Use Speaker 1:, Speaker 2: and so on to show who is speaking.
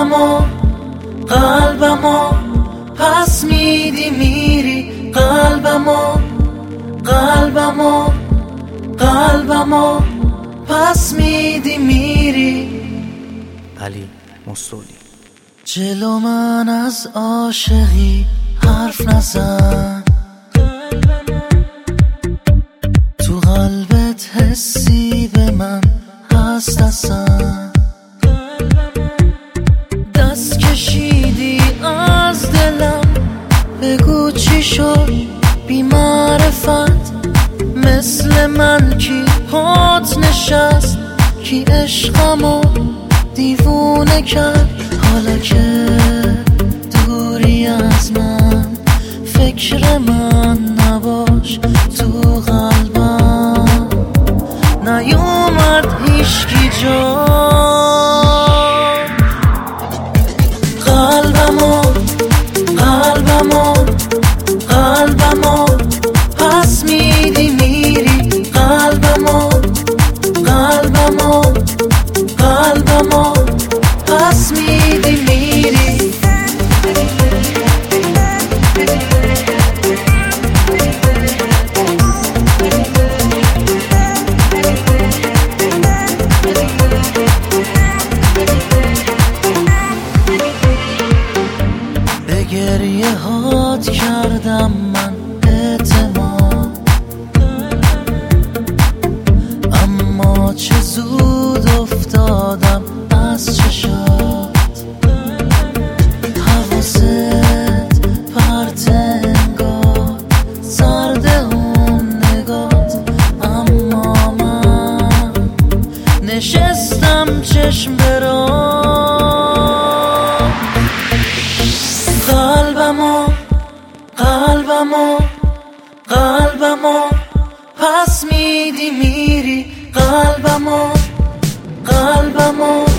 Speaker 1: قلبمو پس میدی میری، قلبمو پس میدی میری.
Speaker 2: علی مستولی.
Speaker 1: جلو من از عاشقی حرف نزن، تو قلبت حسی به من هست اصلا. دست کشیدی از دلم، بگو چی شد بی معرفت، مثل من کی پات نشست، کی عشقمو دیوونه کرد. حالا که دوری از من، فکر من نباش، تو قلبم نیومد هیچکی جا. قلبمو پس میدی میری، قلبمو پس میدی میری. به گریه هات کردم من اعتماد، اما چه زود افتادم از چشات. حواست پرت انگار، سرد اون نگات، اما من نشستم چشم برات. قلبمو پس میدی میری، قلبمو